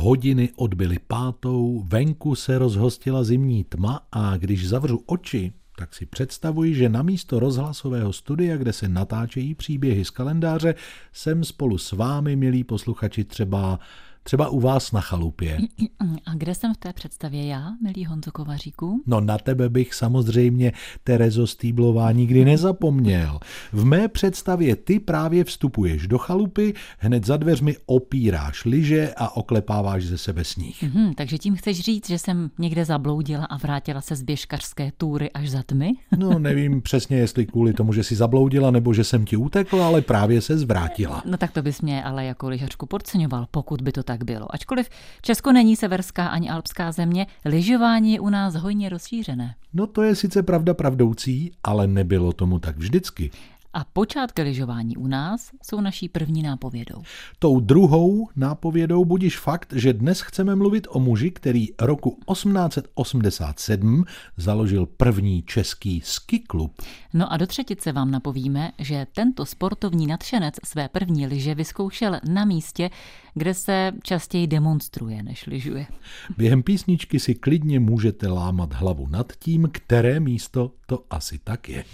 Hodiny odbyly 5, venku se rozhostila zimní tma a když zavřu oči, tak si představuji, že namísto rozhlasového studia, kde se natáčejí příběhy z kalendáře, jsem spolu s vámi, milí posluchači, třeba u vás na chalupě. A kde jsem v té představě já, milý Honzo Kovaříku? No na tebe bych samozřejmě, Terezo Stýblová, nikdy nezapomněl. V mé představě ty právě vstupuješ do chalupy, hned za dveřmi opíráš lyže a oklepáváš ze sebe sníh. Takže tím chceš říct, že jsem někde zabloudila a vrátila se z běžkařské túry až za tmy? No nevím přesně, jestli kvůli tomu, že jsi zabloudila, nebo že jsem ti utekla, ale právě se zvrátila. No tak to bys mě ale jako lyžařku podceňoval, pokud by to tak bylo. Ačkoliv Česko není severská ani alpská země, lyžování je u nás hojně rozšířené. No to je sice pravda pravdoucí, ale nebylo tomu tak vždycky. A počátky lyžování u nás jsou naší první nápovědou. Tou druhou nápovědou budiš fakt, že dnes chceme mluvit o muži, který roku 1887 založil první český ski klub. No a do třetice vám napovíme, že tento sportovní nadšenec své první lyže vyzkoušel na místě, kde se častěji demonstruje, než lyžuje. Během písničky si klidně můžete lámat hlavu nad tím, které místo to asi tak je.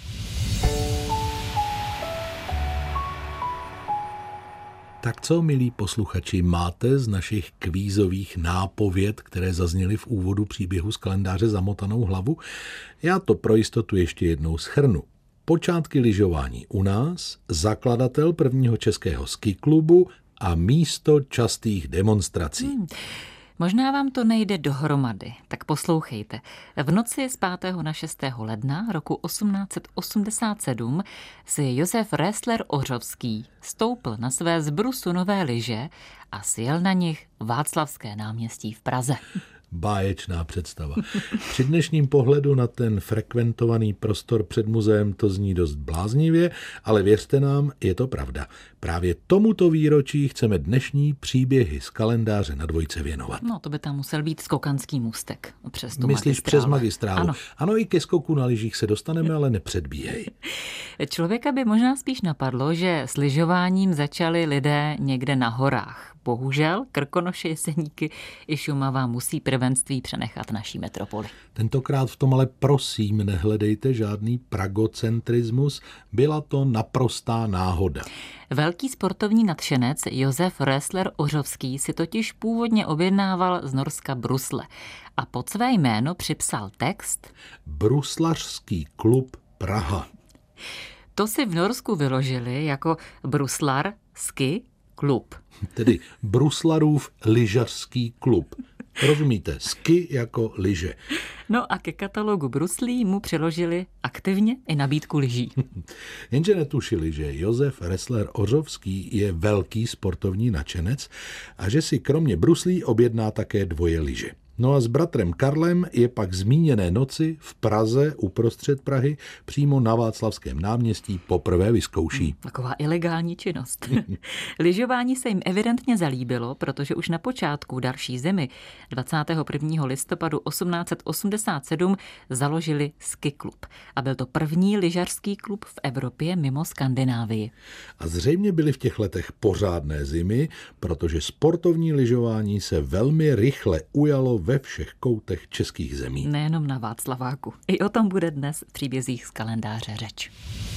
Tak co, milí posluchači, máte z našich kvízových nápověd, které zazněly v úvodu příběhu z kalendáře, zamotanou hlavu? Já to pro jistotu ještě jednou shrnu. Počátky lyžování u nás, zakladatel prvního českého ski klubu a místo častých demonstrací. Možná vám to nejde dohromady, tak poslouchejte. V noci z 5. na 6. ledna roku 1887 si Josef Ressler Ořovský stoupl na své z brusu nové lyže a sjel na nich Václavské náměstí v Praze. Báječná představa. Při dnešním pohledu na ten frekventovaný prostor před muzeem to zní dost bláznivě, ale věřte nám, je to pravda. Právě tomuto výročí chceme dnešní příběhy z kalendáře na Dvojce věnovat. No, to by tam musel být skokanský můstek přes tu Myslíš magistrálu. Přes magistrálu? Ano, i ke skoku na lyžích se dostaneme, ale nepředbíhej. Člověka by možná spíš napadlo, že s lyžováním začali lidé někde na horách. Bohužel Krkonoše, Jeseníky i Šumava musí prvenství přenechat naší metropoli. Tentokrát v tom ale prosím nehledejte žádný pragocentrismus, byla to naprostá náhoda. Velký sportovní nadšenec Josef Ressler Ořovský si totiž původně objednával z Norska brusle a pod své jméno připsal text Bruslařský klub Praha. To si v Norsku vyložili jako Bruslar Ski klub. Tedy Bruslarův lyžařský klub. Rozumíte, ski jako lyže. No a ke katalogu bruslí mu přiložili aktivně i nabídku lyží. Jenže netušili, že Josef Ressler Ořovský je velký sportovní nadšenec a že si kromě bruslí objedná také 2 lyže. No a s bratrem Karlem je pak zmíněné noci v Praze uprostřed Prahy přímo na Václavském náměstí poprvé vyzkouší. Taková ilegální činnost. Lyžování se jim evidentně zalíbilo, protože už na počátku další zimy 21. listopadu 1887 založili ski klub. A byl to první lyžařský klub v Evropě mimo Skandinávii. A zřejmě byly v těch letech pořádné zimy, protože sportovní lyžování se velmi rychle ujalo ve všech koutech českých zemí. Nejenom na Václaváku. I o tom bude dnes v příbězích z kalendáře řeč.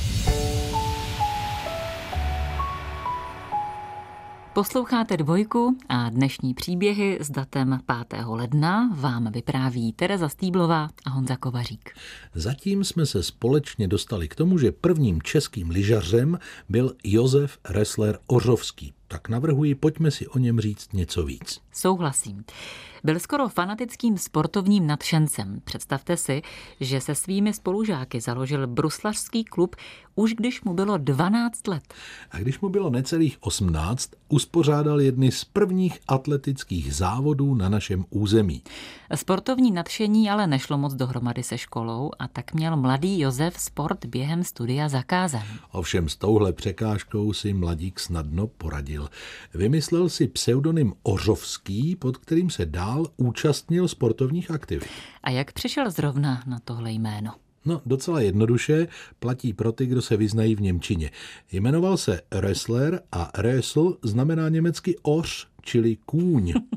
Posloucháte Dvojku a dnešní příběhy s datem 5. ledna vám vypráví Tereza Stýblová a Honza Kovařík. Zatím jsme se společně dostali k tomu, že prvním českým lyžařem byl Josef Ressler Ořovský. Tak navrhuji, pojďme si o něm říct něco víc. Souhlasím. Byl skoro fanatickým sportovním nadšencem. Představte si, že se svými spolužáky založil bruslařský klub už když mu bylo 12 let. A když mu bylo necelých 18, uspořádal jedny z prvních atletických závodů na našem území. Sportovní nadšení ale nešlo moc dohromady se školou a tak měl mladý Josef sport během studia zakázaný. Ovšem s touhle překážkou si mladík snadno poradil. Vymyslel si pseudonym Ořovský, pod kterým se dál účastnil sportovních aktivit. A jak přišel zrovna na tohle jméno? No, docela jednoduše, platí pro ty, kdo se vyznají v němčině. Jmenoval se Ressler a Ressl znamená německy oř, čili kůň.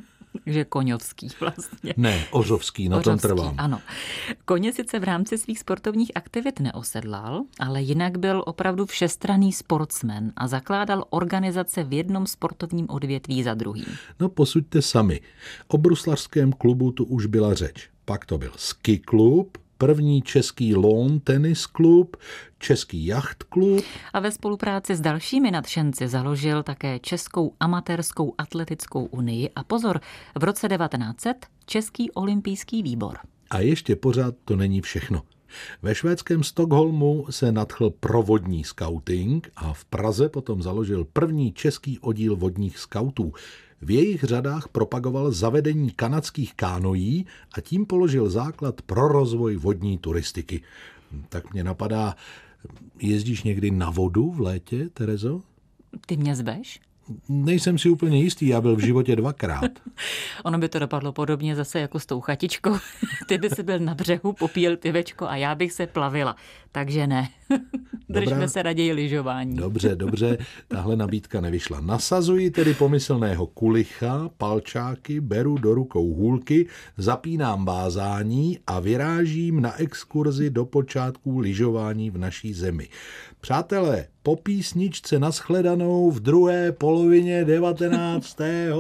že Koňovský vlastně. Ne, Ořovský, na tom trvám. Ano. Koně sice v rámci svých sportovních aktivit neosedlal, ale jinak byl opravdu všestranný sportsman a zakládal organizace v jednom sportovním odvětví za druhým. No posuďte sami. O bruslařském klubu tu už byla řeč. Pak to byl ski klub, první český lawn tenis klub, český jachtklub. A ve spolupráci s dalšími nadšenci založil také Českou amatérskou atletickou unii a pozor, v roce 1900 Český olympijský výbor. A ještě pořád to není všechno. Ve švédském Stockholmu se nadchl pro vodní skauting a v Praze potom založil první český oddíl vodních skautů. V jejich řadách propagoval zavedení kanadských kánoí a tím položil základ pro rozvoj vodní turistiky. Tak mě napadá, jezdíš někdy na vodu v létě, Terezo? Ty mě zveš? Nejsem si úplně jistý, já byl v životě 2krát. Ono by to dopadlo podobně zase jako s tou chatičkou. Ty by si byl na břehu, popíjel pivečko a já bych se plavila. Takže ne. Držme se raději lyžování. Dobře, tahle nabídka nevyšla. Nasazuji tedy pomyslného kulicha, palčáky, beru do rukou hůlky, zapínám vázání a vyrážím na exkurzi do počátků lyžování v naší zemi. Přátelé, po písničce nashledanou v druhé polovině 19.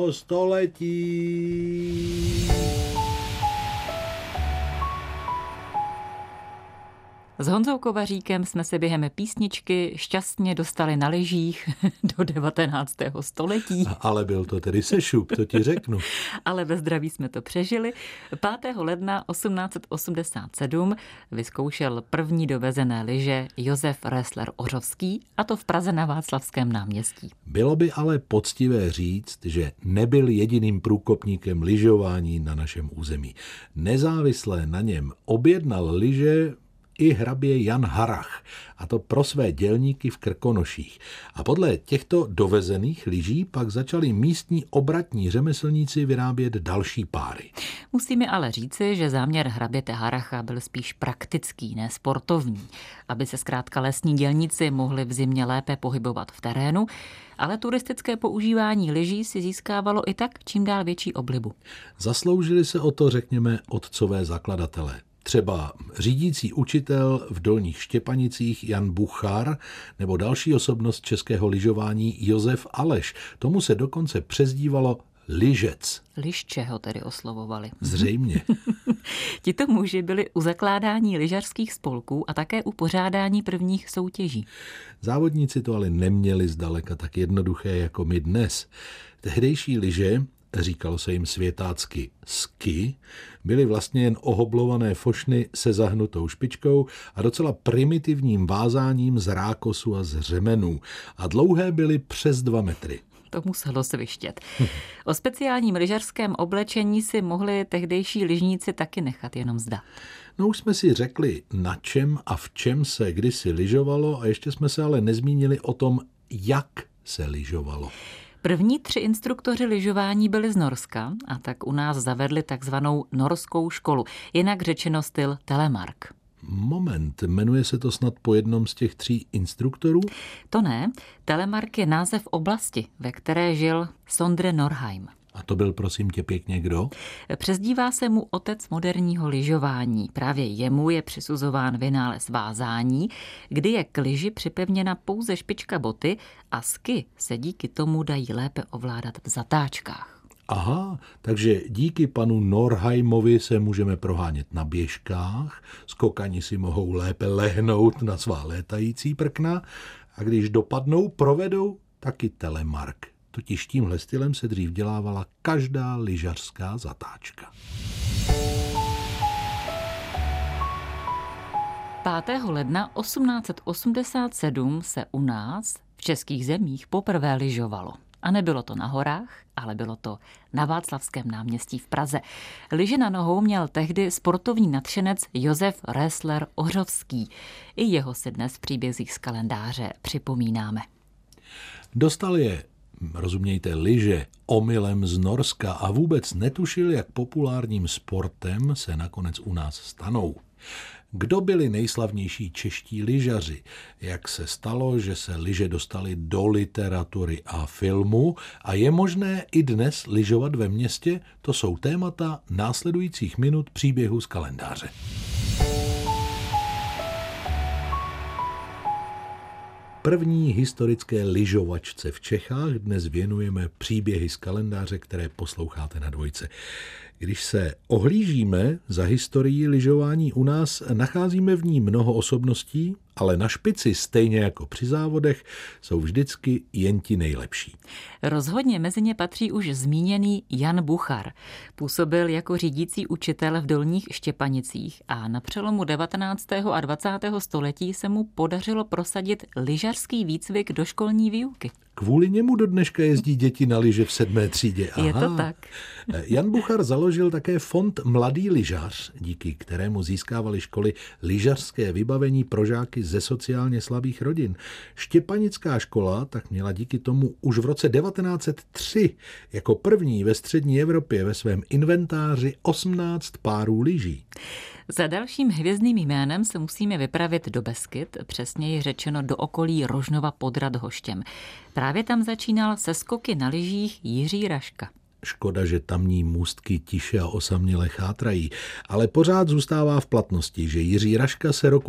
století. S Honzou Kovaříkem jsme se během písničky šťastně dostali na lyžích do 19. století. Ale byl to tedy sešup, to ti řeknu. Ale ve zdraví jsme to přežili. 5. ledna 1887 vyzkoušel první dovezené lyže Josef Ressler Ořovský, a to v Praze na Václavském náměstí. Bylo by ale poctivé říct, že nebyl jediným průkopníkem lyžování na našem území. Nezávisle na něm objednal lyže i hrabě Jan Harrach, a to pro své dělníky v Krkonoších. A podle těchto dovezených lyží pak začali místní obratní řemeslníci vyrábět další páry. Musíme ale říci, že záměr hraběte Harracha byl spíš praktický, ne sportovní, aby se zkrátka lesní dělníci mohli v zimě lépe pohybovat v terénu, ale turistické používání lyží si získávalo i tak čím dál větší oblibu. Zasloužili se o to, řekněme, otcové zakladatelé. Třeba řídící učitel v Dolních Štěpanicích Jan Buchar nebo další osobnost českého lyžování Josef Aleš. Tomu se dokonce přezdívalo lyžec. Lišče ho tedy oslovovali. Zřejmě. Tito muži byli u zakládání lyžařských spolků a také u pořádání prvních soutěží. Závodníci to ale neměli zdaleka tak jednoduché jako my dnes. Tehdejší lyže, říkalo se jim světácky ski, byly vlastně jen ohoblované fošny se zahnutou špičkou a docela primitivním vázáním z rákosu a z řemenů. A dlouhé byly přes 2 metry. To muselo svištět. O speciálním lyžařském oblečení si mohli tehdejší lyžníci taky nechat jenom zdat. No už jsme si řekli, na čem a v čem se kdysi lyžovalo, a ještě jsme se ale nezmínili o tom, jak se lyžovalo. První 3 instruktoři lyžování byli z Norska a tak u nás zavedli takzvanou norskou školu, jinak řečeno styl telemark. Moment, jmenuje se to snad po jednom z těch 3 instruktorů? To ne, telemark je název oblasti, ve které žil Sondre Norheim. A to byl, prosím tě pěkně, kdo? Přezdívá se mu otec moderního lyžování. Právě jemu je přisuzován vynález vázání, kdy je k lyži připevněna pouze špička boty a ski se díky tomu dají lépe ovládat v zatáčkách. Aha, takže díky panu Norheimovi se můžeme prohánět na běžkách, skokani si mohou lépe lehnout na svá létající prkna a když dopadnou, provedou taky telemark. Totiž tímhle stylem se dřív dělávala každá lyžařská zatáčka. 5. ledna 1887 se u nás v českých zemích poprvé lyžovalo. A nebylo to na horách, ale bylo to na Václavském náměstí v Praze. Lyže na nohou měl tehdy sportovní nadšenec Josef Ressler Ořovský. I jeho si dnes v příbězích z kalendáře připomínáme. Dostal je, rozumějte, lyže, omylem z Norska a vůbec netušil, jak populárním sportem se nakonec u nás stanou. Kdo byli nejslavnější čeští lyžaři? Jak se stalo, že se lyže dostaly do literatury a filmu a je možné i dnes lyžovat ve městě? To jsou témata následujících minut příběhu z kalendáře. První historické lyžovačce v Čechách dnes věnujeme příběhy z kalendáře, které posloucháte na Dvojce. Když se ohlížíme za historií lyžování u nás, nacházíme v ní mnoho osobností, ale na špici, stejně jako při závodech, jsou vždycky jen ti nejlepší. Rozhodně mezi ně patří už zmíněný Jan Buchar. Působil jako řídící učitel v Dolních Štěpanicích a na přelomu 19. a 20. století se mu podařilo prosadit lyžařský výcvik do školní výuky. Kvůli němu do dneška jezdí děti na lyže v 7. třídě. Aha. Je to tak. Jan Buchar založil také fond Mladý lyžař, díky kterému získávaly školy lyžařské vybavení pro žáky ze sociálně slabých rodin. Štěpanická škola tak měla díky tomu už v roce 1903 jako první ve střední Evropě ve svém inventáři 18 párů lyží. Za dalším hvězdným jménem se musíme vypravit do Beskyd, přesněji řečeno do okolí Rožnova pod Radhoštěm. Právě tam začínal se skoky na lyžích Jiří Raška. Škoda, že tamní můstky tiše a osaměle chátrají, ale pořád zůstává v platnosti, že Jiří Raška se roku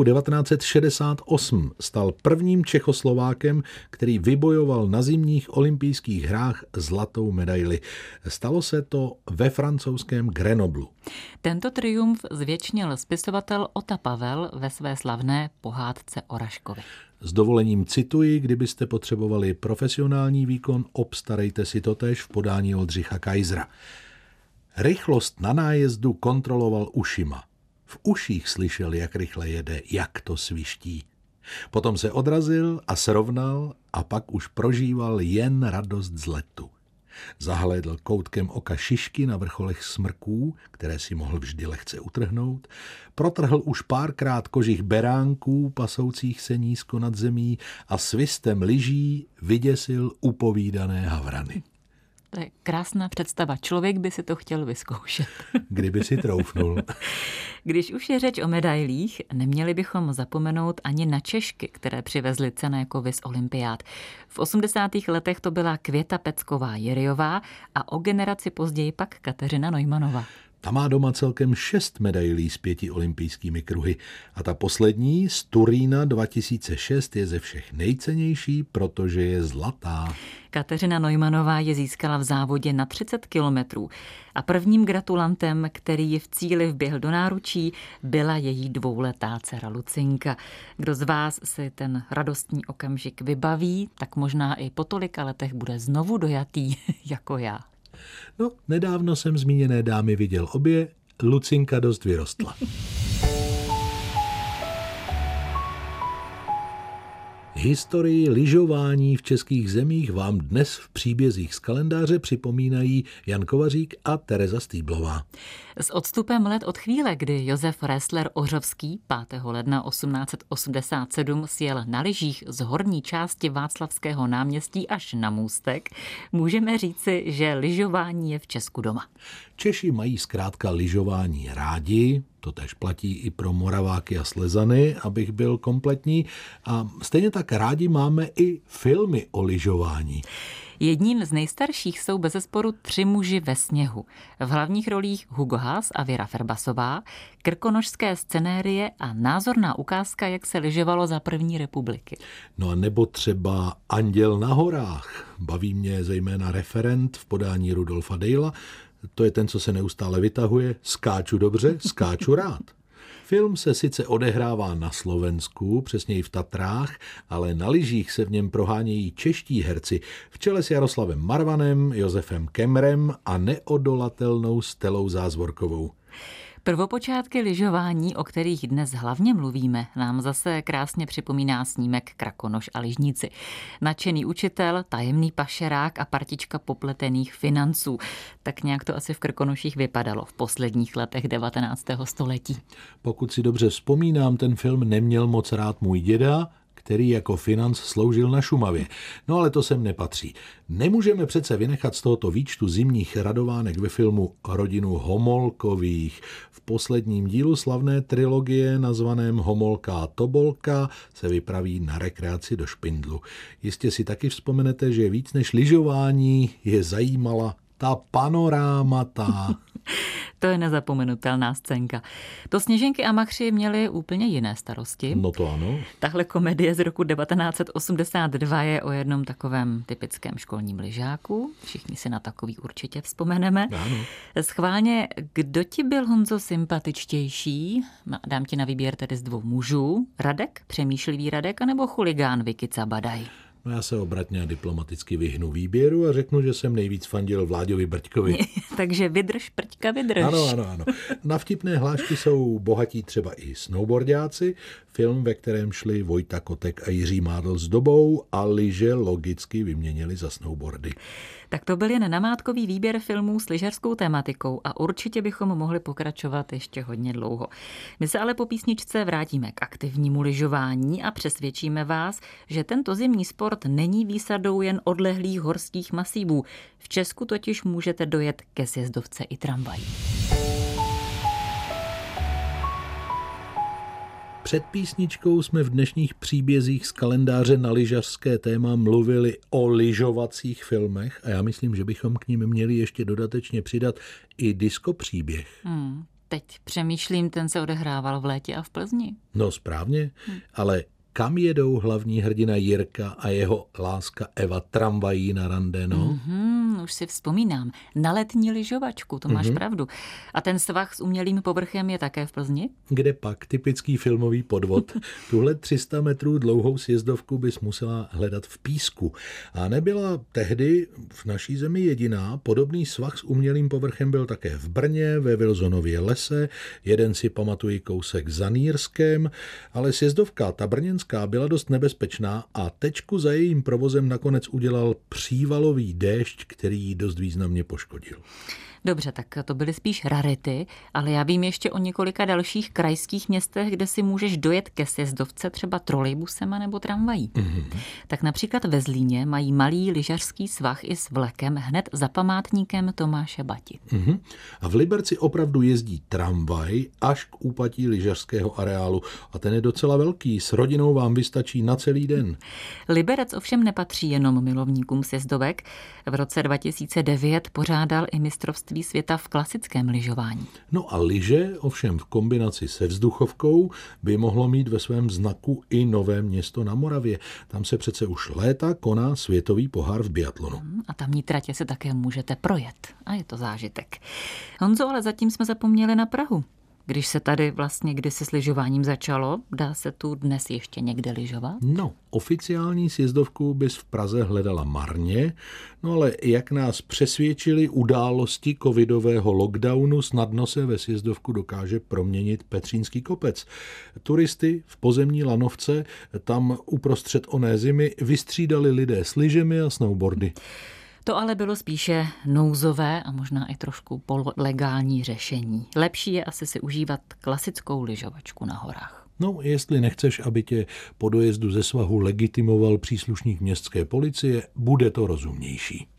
1968 stal prvním Čechoslovákem, který vybojoval na zimních olympijských hrách zlatou medaili. Stalo se to ve francouzském Grenoblu. Tento triumf zvětšnil spisovatel Ota Pavel ve své slavné pohádce o Raškovi. S dovolením cituji, kdybyste potřebovali profesionální výkon, obstarejte si to též v podání Oldřicha Kaisera. Rychlost na nájezdu kontroloval ušima. V uších slyšel, jak rychle jede, jak to sviští. Potom se odrazil a srovnal a pak už prožíval jen radost z letu. Zahlédl koutkem oka šišky na vrcholech smrků, které si mohl vždy lehce utrhnout, protrhl už párkrát kožich beránků pasoucích se nízko nad zemí a svistem lyží vyděsil upovídané havrany. To je krásná představa. Člověk by si to chtěl vyzkoušet. Kdyby si troufnul. Když už je řeč o medailích, neměli bychom zapomenout ani na Češky, které přivezly cenné kovy z olympiád. V 80. letech to byla Květa Pecková-Jiryová a o generaci později pak Kateřina Neumannová. Ta má doma celkem 6 medailí s 5 olympijskými kruhy a ta poslední z Turína 2006 je ze všech nejcennější, protože je zlatá. Kateřina Neumannová je získala v závodě na 30 kilometrů a prvním gratulantem, který ji v cíli vběhl do náručí, byla její dvouletá dcera Lucinka. Kdo z vás si ten radostný okamžik vybaví, tak možná i po tolika letech bude znovu dojatý jako já. No, nedávno jsem zmíněné dámy viděl obě, Lucinka dost vyrostla. Historii lyžování v českých zemích vám dnes v příbězích z kalendáře připomínají Jan Kovařík a Tereza Stýblová. S odstupem let od chvíle, kdy Josef Ressler Ohřovský 5. ledna 1887 sjel na lyžích z horní části Václavského náměstí až na Můstek, můžeme říci, že lyžování je v Česku doma. Češi mají zkrátka lyžování rádi, to též platí i pro Moraváky a Slezany, abych byl kompletní, a stejně tak rádi máme i filmy o lyžování. Jedním z nejstarších jsou bezesporu 3 muži ve sněhu. V hlavních rolích Hugo Haas a Věra Ferbasová, krkonošské scenérie a názorná ukázka, jak se lyžovalo za první republiky. No a nebo třeba Anděl na horách. Baví mě zejména referent v podání Rudolfa Dejla. To je ten, co se neustále vytahuje. Skáču dobře, skáču rád. Film se sice odehrává na Slovensku, přesněji v Tatrách, ale na lyžích se v něm prohánějí čeští herci v čele s Jaroslavem Marvanem, Josefem Kemrem a neodolatelnou Stelou Zázvorkovou. Prvopočátky lyžování, o kterých dnes hlavně mluvíme, nám zase krásně připomíná snímek Krakonoš a lyžníci. Nadšený učitel, tajemný pašerák a partička popletených financů. Tak nějak to asi v Krkonoších vypadalo v posledních letech 19. století. Pokud si dobře vzpomínám, ten film neměl moc rád můj děda, který jako financ sloužil na Šumavě. No ale to sem nepatří. Nemůžeme přece vynechat z tohoto výčtu zimních radovánek ve filmu rodinu Homolkových. V posledním dílu slavné trilogie nazvaném Homolka a Tobolka se vypraví na rekreaci do Špindlu. Jistě si taky vzpomenete, že víc než lyžování je zajímala ta panorámata. To je nezapomenutelná scénka. To Sněženky a machři měli úplně jiné starosti. No to ano. Tahle komedie z roku 1982 je o jednom takovém typickém školním lyžáku. Všichni si na takový určitě vzpomeneme. Ano. Schválně, kdo ti byl, Honzo, sympatičtější? Dám ti na výběr tedy z dvou mužů. Radek, přemýšlivý Radek, anebo chuligán Vicky Cabadaj? No já se obratně a diplomaticky vyhnu výběru a řeknu, že jsem nejvíc fandil Vláďovi Brďkovi. Takže vydrž, Prťka, vydrž. Ano. Na vtipné hlášky jsou bohatí třeba i snowboardáci. Film, ve kterém šli Vojta Kotek a Jiří Mádl s dobou a lyže logicky vyměnili za snowboardy. Tak to byl jen namátkový výběr filmů s lyžařskou tematikou a určitě bychom mohli pokračovat ještě hodně dlouho. My se ale po písničce vrátíme k aktivnímu lyžování a přesvědčíme vás, že tento zimní sport není výsadou jen odlehlých horských masívů. V Česku totiž můžete dojet ke sjezdovce i tramvají. Před písničkou jsme v dnešních příbězích z kalendáře na lyžařské téma mluvili o lyžovacích filmech a já myslím, že bychom k nim měli ještě dodatečně přidat i diskopříběh. Teď přemýšlím, ten se odehrával v létě a v Plzni. No správně, ale kam jedou hlavní hrdina Jirka a jeho láska Eva tramvají na rande, no? Už si vzpomínám. Na letní lyžovačku, to máš pravdu. A ten svah s umělým povrchem je také v Plzni? Kde pak? Typický filmový podvod. Tuhle 300 metrů dlouhou sjezdovku bys musela hledat v písku. A nebyla tehdy v naší zemi jediná. Podobný svah s umělým povrchem byl také v Brně, ve Vilzonově lese. Jeden si pamatuji kousek za Nýrskem, ale sjezdovka ta brněnská byla dost nebezpečná a tečku za jejím provozem nakonec udělal přívalový déšť, který ji dost významně poškodil. Dobře, tak to byly spíš rarity, ale já vím ještě o několika dalších krajských městech, kde si můžeš dojet ke sjezdovce třeba trolejbusem nebo tramvají. Tak například ve Zlíně mají malý lyžařský svah i s vlekem hned za památníkem Tomáše Bati. A v Liberci opravdu jezdí tramvaj až k úpatí lyžařského areálu a ten je docela velký, s rodinou vám vystačí na celý den. Liberec ovšem nepatří jenom milovníkům sjezdovek. V roce 2009 pořádal i mistrovství světa v klasickém lyžování. No a lyže, ovšem v kombinaci se vzduchovkou, by mohlo mít ve svém znaku i Nové Město na Moravě. Tam se přece už léta koná světový pohár v biatlonu. A tamní tratě se také můžete projet. A je to zážitek. Honzo, ale zatím jsme zapomněli na Prahu. Když se tady vlastně kdysi s lyžováním začalo, dá se tu dnes ještě někde lyžovat? No, oficiální sjezdovku bys v Praze hledala marně, no ale jak nás přesvědčili události covidového lockdownu, snadno se ve sjezdovku dokáže proměnit Petřínský kopec. Turisty v pozemní lanovce tam uprostřed oné zimy vystřídali lidé s lyžemi a snowboardy. To ale bylo spíše nouzové a možná i trošku legální řešení. Lepší je asi si užívat klasickou lyžovačku na horách. No, jestli nechceš, aby tě po dojezdu ze svahu legitimoval příslušník městské policie, bude to rozumnější.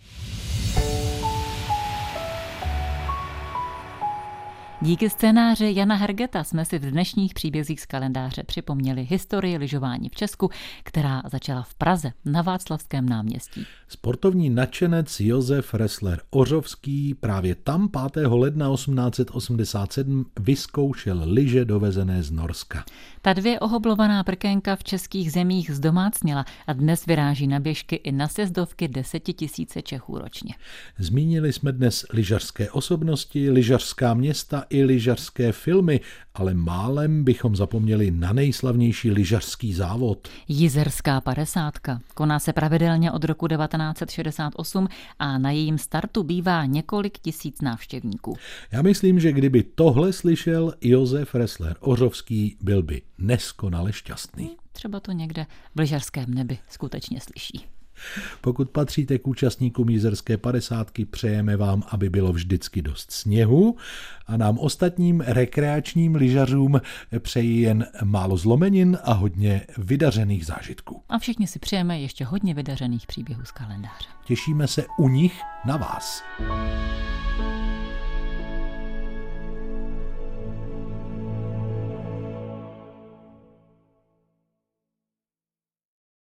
Díky scénáři Jana Hergeta jsme si v dnešních příbězích z kalendáře připomněli historii lyžování v Česku, která začala v Praze na Václavském náměstí. Sportovní nadšenec Josef Ressler Ořovský právě tam 5. ledna 1887 vyzkoušel lyže dovezené z Norska. Ta 2 ohoblovaná prkénka v českých zemích zdomácněla a dnes vyráží na běžky i na sjezdovky 10 000 Čechů ročně. Zmínili jsme dnes lyžařské osobnosti, lyžařská města i lyžařské filmy, ale málem bychom zapomněli na nejslavnější lyžařský závod. Jizerská 50. Koná se pravidelně od roku 1968 a na jejím startu bývá několik tisíc návštěvníků. Já myslím, že kdyby tohle slyšel Josef Ressler Ořovský, byl by neskonale šťastný. Třeba to někde v lyžařském nebi skutečně slyší. Pokud patříte k účastníkům Jizerské 50, přejeme vám, aby bylo vždycky dost sněhu a nám ostatním rekreačním lyžařům přeji jen málo zlomenin a hodně vydařených zážitků. A všichni si přejeme ještě hodně vydařených příběhů z kalendáře. Těšíme se u nich na vás.